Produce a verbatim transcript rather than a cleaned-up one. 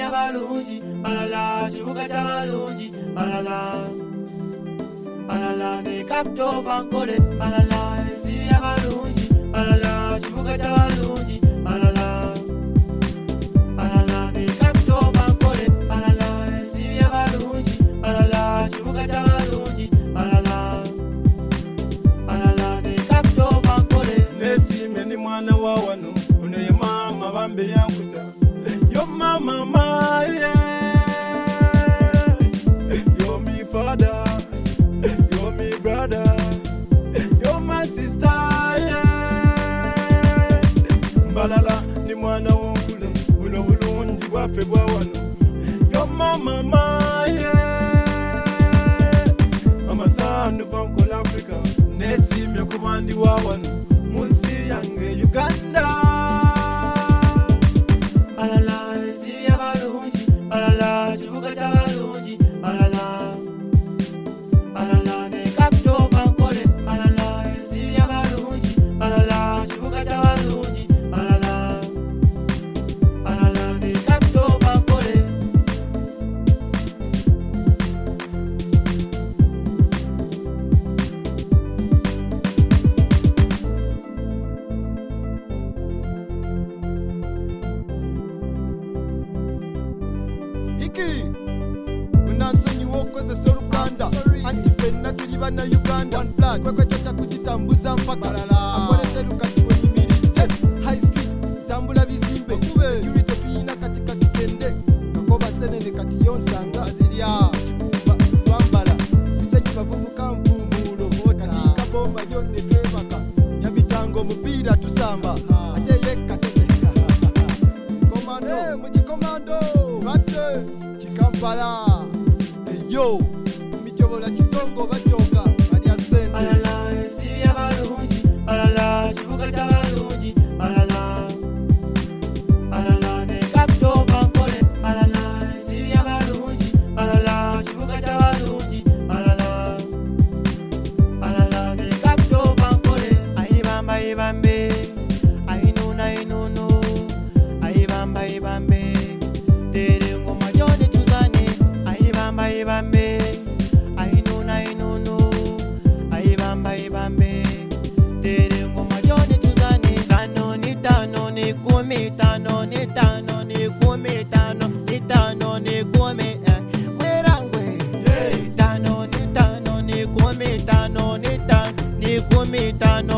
balungi, balala, kibuga kya balungi, balala. Balala, the capital of Ankole, balala, ensi ya balungi, balala, kibuga kya balungi, balala. Balala, the capital of Ankole, balala, ensi ya balungi, balala, kibuga kya balungi, balala. Balala, the capital of Ankole. Nesi meni mwana wa wano, uno ye mama bambe yankuta. Yo mama ma yeah. You're me father, you're me brother, you're my sister yeah. Balala ni mwana wongule, uno bulungi bwafe bwa wano. Yo mama ma yeah. Mama son of Uncle Africa, Nesi me kumandi wa wano, munsi yange Uganda. Balala, ensi ya balungi, balala, kibuga kya balungi, balala. Balala, the capital of Ankole, balala, ensi ya balungi, balala, kibuga kya balungi, balala. Balala, the capital of Ankole. Iki Unansonyi wokoze sorukanda Anti fena tulibana Uganda One blood Kwekwe chocha kujitambuza mpaka Akwelete lukati wenyimiri High street Tambula bizimbe Security tuyina katika tukende Kakoba senene kati yonsanga Azilia Chibumba Twambala Tisenyi bavubuka mvumulo Katika bomba yone twebaka Nyabitango mupira tusamba Ateye katete Komando Muchikomando Mate Chikampala Eyo Michobola chitongo bachoka Alia sende Balala, ensi ya balungi, balala, kibuga kya balungi, balala. Balala, the capital of Ankole, balala, ensi ya balungi, balala, kibuga kya balungi, balala. Balala, the capital of Ankole. Ayibamba ayibambe, ayinuna ayinunu, ayibamba ayibambe. Tere ngoma jone tuzane, ayibamba ayibambe, ayinuna ayinunu, ayibamba ayibambe. Tere ngoma jone tuzane, tano ni tano ni kumi, tano ni tano ni kumi, tano ni tano ni kumi, eh. Mwerangwe, hey. Tano ni tano ni kumi, tano ni tano ni kumi, tano